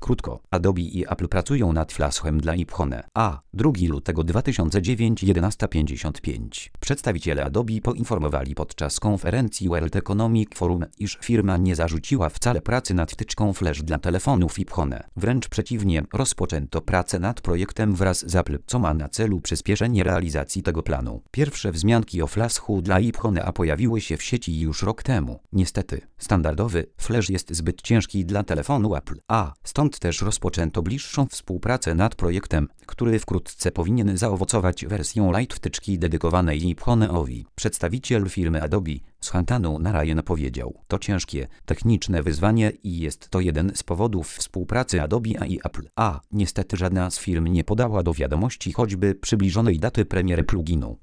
Krótko, Adobe i Apple pracują nad Flashem dla iPhone. 2 lutego 2009 11:55. Przedstawiciele Adobe poinformowali podczas konferencji World Economic Forum, iż firma nie zarzuciła wcale pracy nad wtyczką Flash dla telefonów iPhone. Wręcz przeciwnie, rozpoczęto pracę nad projektem wraz z Apple, co ma na celu przyspieszenie realizacji tego planu. Pierwsze wzmianki o Flashu dla iPhone pojawiły się w sieci już rok temu. Niestety, standardowy Flash jest zbyt ciężki dla telefonu Apple. Stąd też rozpoczęto bliższą współpracę nad projektem, który wkrótce powinien zaowocować wersją Lite wtyczki dedykowanej iPhone'owi. Przedstawiciel firmy Adobe, Shantanu Narayan, powiedział: to ciężkie, techniczne wyzwanie i jest to jeden z powodów współpracy Adobe i Apple. Niestety żadna z firm nie podała do wiadomości choćby przybliżonej daty premiery pluginu.